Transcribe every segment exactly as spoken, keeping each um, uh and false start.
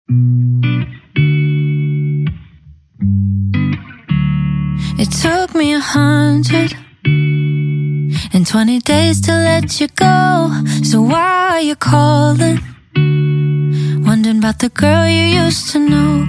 It took me a hundred and twenty days to let you go. So why are you calling? Wondering about the girl you used to know.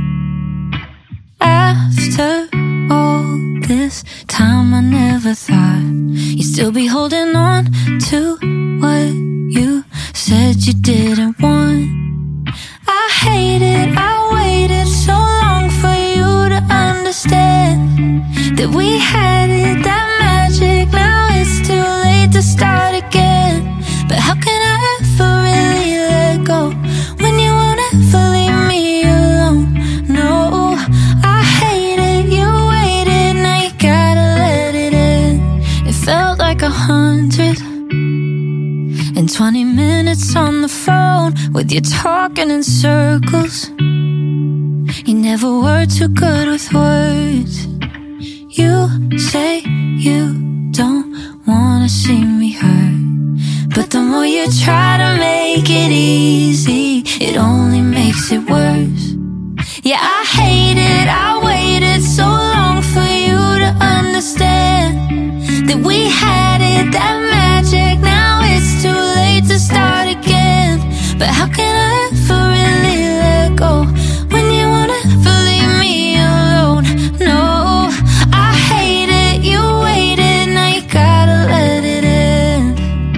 After all this time, I never thought you'd still be holding on to what you said you didn't want. I hate it, I waited so long for you to understand that we had it, that magic. Now it's too late to start again. But how can I ever really let go when you won't ever leave me alone? No, I hate it, you waited, now you gotta let it in. It felt like a hundred and twenty minutes on the phone with you talking in circles. You never were too good with words. You say you don't wanna see me hurt, but the more you try to make it easy, it only makes it worse. Yeah, I hate it, I waited so long for you to understand that we had it, that magic. Now it's too late to start again. But how can I ever really let go when you won't ever leave me alone? No, I hate it, you waited, now you gotta let it in.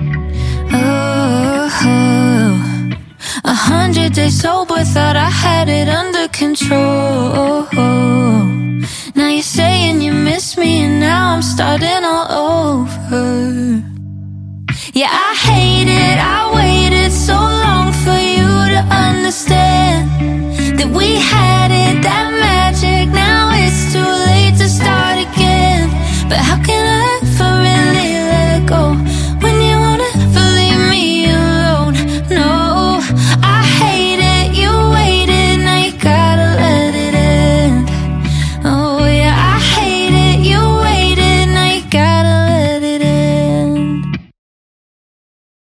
Oh, a hundred days sober, thought I had it under control. Now you're saying you miss me, and now I'm starting all over. Yeah, I hate it, I waited so long for you to understand that we had it, that magic. Now it's too late to start again. But how can